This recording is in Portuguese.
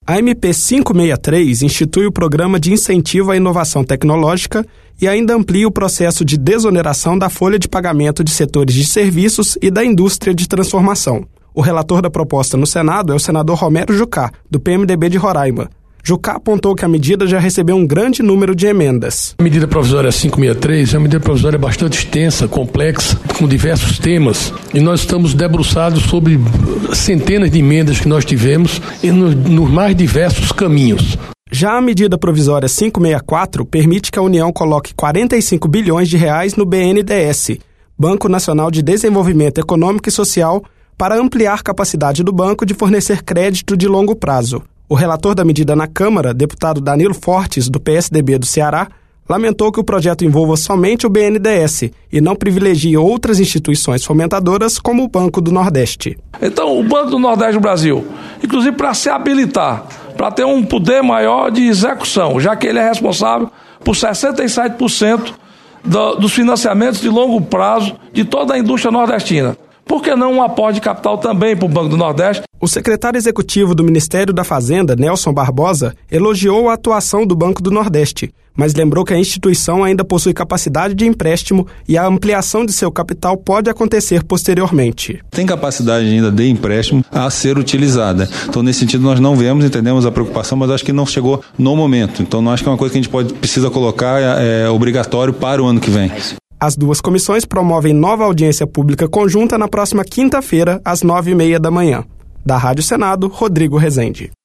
A MP 563 institui o Programa de Incentivo à Inovação Tecnológica e ainda amplia o processo de desoneração da folha de pagamento de setores de serviços e da indústria de transformação. O relator da proposta no Senado é o senador Romero Jucá, do PMDB de Roraima. Jucá apontou que a medida já recebeu um grande número de emendas. A medida provisória 563 é uma medida provisória bastante extensa, complexa, com diversos temas. E nós estamos debruçados sobre centenas de emendas que nós tivemos e nos mais diversos caminhos. Já a medida provisória 564 permite que a União coloque 45 bilhões de reais no BNDES, Banco Nacional de Desenvolvimento Econômico e Social, para ampliar a capacidade do banco de fornecer crédito de longo prazo. O relator da medida na Câmara, deputado Danilo Fortes, do PSDB do Ceará, lamentou que o projeto envolva somente o BNDES e não privilegie outras instituições fomentadoras como o Banco do Nordeste. Então, o Banco do Nordeste do Brasil, inclusive para se habilitar, para ter um poder maior de execução, já que ele é responsável por 67% dos financiamentos de longo prazo de toda a indústria nordestina. Por que não um aporte de capital também para o Banco do Nordeste? O secretário executivo do Ministério da Fazenda, Nelson Barbosa, elogiou a atuação do Banco do Nordeste, mas lembrou que a instituição ainda possui capacidade de empréstimo e a ampliação de seu capital pode acontecer posteriormente. Tem capacidade ainda de empréstimo a ser utilizada. Então, nesse sentido, nós não vemos, entendemos a preocupação, mas acho que não chegou no momento. Então, não acho que é uma coisa que a gente precisa colocar obrigatório para o ano que vem. As duas comissões promovem nova audiência pública conjunta na próxima quinta-feira, às 9h30 da manhã. Da Rádio Senado, Rodrigo Rezende.